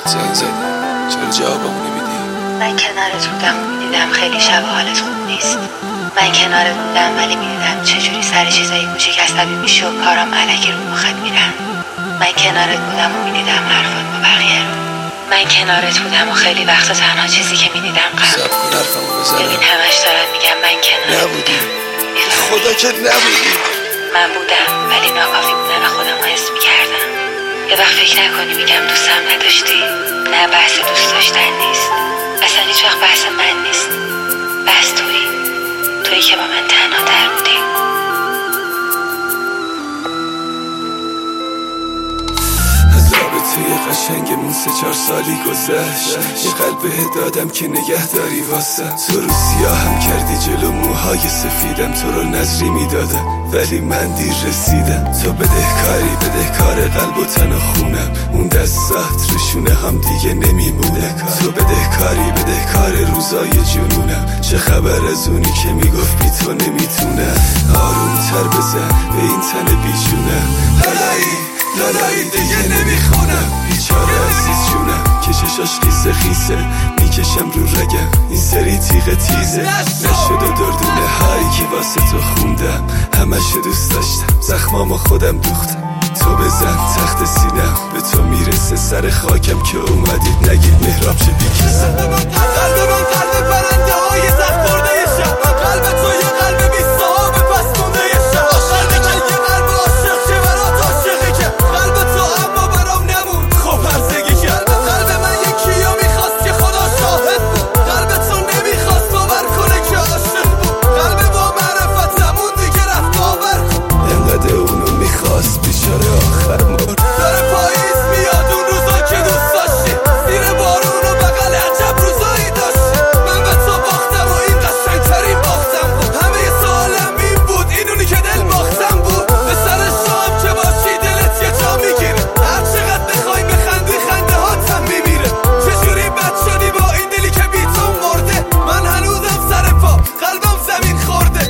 زنگ زدم، چرا جوابمو نمیدی؟ من کنارت بودم و میدیدم خیلی شب حالت خوب نیست. من کنارت بودم ولی میدیدم چجوری سر چیزای کوچیک عصبی میشی و کارام الکی رو مخت میرن. من کنارت بودم و میدیدم حرفات با بقیه رو. من کنارت بودم و خیلی وقتا تنها چیزی که میدیدم صبر کن حرفمو بزنم. ببین همش دارم میگم من کنارت بودم. خدا که نبودی. من بودم ولی ناکافی بودن خودم رو حس میکردم. یه وقت فکر نکنی میگم دوستم نداشتی. نه بحث دوست داشتن نیست، اصلا هیچ وقت بحث من نیست. بحث تویی که با من تنها تر بودی. توی قشنگمون 3-4 سالی گذشت. یه قلب دادم که نگه داری واسه تو رو سیاهم کردی جلو موهای سفیدم. تو رو نظری میدادم ولی من دیر رسیدم. تو بدهکار قلب و تن و خونم. اون دستات رشونه هم دیگه نمیمونه. تو بدهکار روزای جنونم. چه خبر از اونی که میگفت بی تو نمیتونم. آروم تر بزن به این تن بیجونم. لالایی دیگه نمیخونم. بیچاره عزیز جونم که چشاش خیسه میکشم رو رگم. این سری تیغ تیزه نشد و دردونه هایی که واسه تو خوندم. همشو دوست داشتم زخمامو خودم دوختم. تو بزن تخت سینم به تو میرسه سر خاکم که اومدید نگید مهراب چه بیکسم. قلب من قلب پرنده های زخم خورده شب. قلب تو یه قلب بی صاحب پس مونده شب. قلبی که یه قلب عاشق چه برات عاشقی که قلب تو اما برام نمون خب هرزگی کرد. قلب من یکی ها میخواست که خدا شاهد بود. قلب تو نمیخواست باور کنه که عاشق بود. قلب با معرفتمون دیگه رفت باور کن. انقدر اونو میخواست بیچاره آخر مرد. داره پاییز میاد اون روزا که دوست داشتی. زیر بارون و بغل عجب روزایی داشتی. من به تو باختم و این قشنگترین باختم بود. همه سالم این بود اینونی که دل باختم بود. به سر شام که باشی دلت یه جا میگیره. هر چقدر بخوای بخندی خنده هاتم میمیره. چجوری بد شدی با این دلی که بی تو مرده. من هنوزم سر پا قلبم زمین خورده.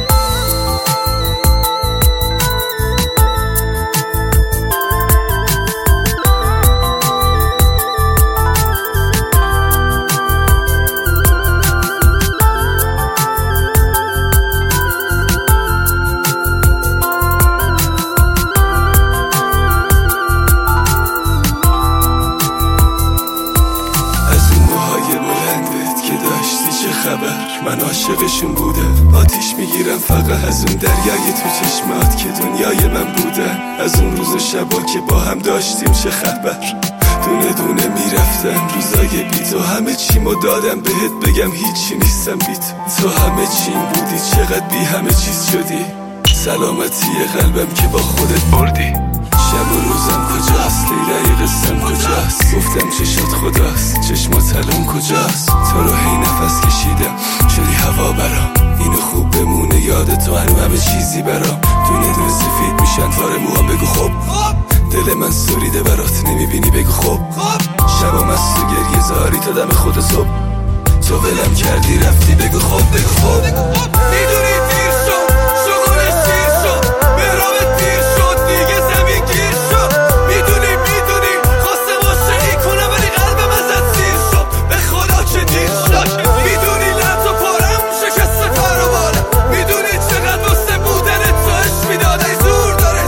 من عاشقشون بودم. آتیش میگیرم فقط از اون دریای تو چشمات که دنیای من بودن. از اون روز و شبا که با هم داشتیم چه خبر. دونه دونه میرفتم روزای بی تو. همه چیمو دادم بهت بگم هیچی نیستم بی تو. تو همه چیم بودی چقدر بی همه چیز شدی. سلامتی قلبم که با خودت بردی. شب و روزم کجاست لیلای قصم کجاست. گفتم چشات خداست چشمات الان کجاست. تو رو هی نفس کشیدم شدی هوا برام. اینو خوب بمونه یاد تو هنو همه چیزی برام. دونه دونه سفید میشن تار موام بگو خب. دل من سوریده برات نمیبینی بگو خب. شبام از تو گریه زاری تا دم خود صبح. تو ولم کردی رفتی بگو خب بگو خب. میدونی دیر شد شغلش دیر شد. مهرابت دیر شد دیگه زمین گیر شد. میدونی خواسته عاشقی کنم ولی قلبم ازت سیر شد. به خدا که دیر شد. میدونی لحظه پارم شکسته پر و بالم. میدونی چقدر واسه بودن تو عشق میداده. زور داره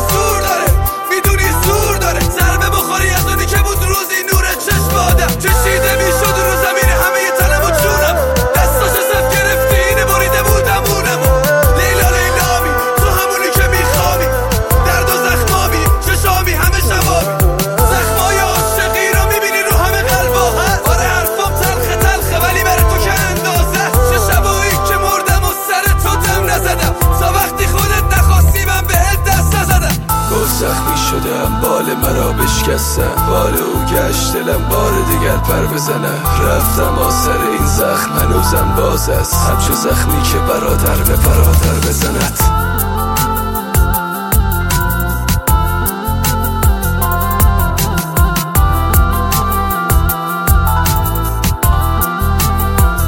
میدونی زور داره. ضربه بخوری از اونی که بود روزی نور چشم آدم. کشیده میشد رو زمین همه تنم و جونم. دستاش ازت گرفتی اینه بریده بودم اونمو. لیلامی تو همونی که میخوابی. درد و زخمامی چشامی همه شبابی. زخمای عاشقی رو میبینی رو همه قلبا هست. آره حرفام تلخه ولی بره تو که اندازه. چه شبایی که مردم و سر تو دم نزدم. تا وقتی خودت نخواستی من بهت دست نزدم. گفت زخمی شدم بال مرا بشکستم. بال او گشت دلم بار دیگر پر بزنم. رفتم آثر این زخم هنوزم باز است. همچو زخمی که برادر به برادر بزند.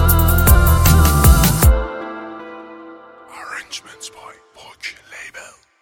Arrangements by Poch Label.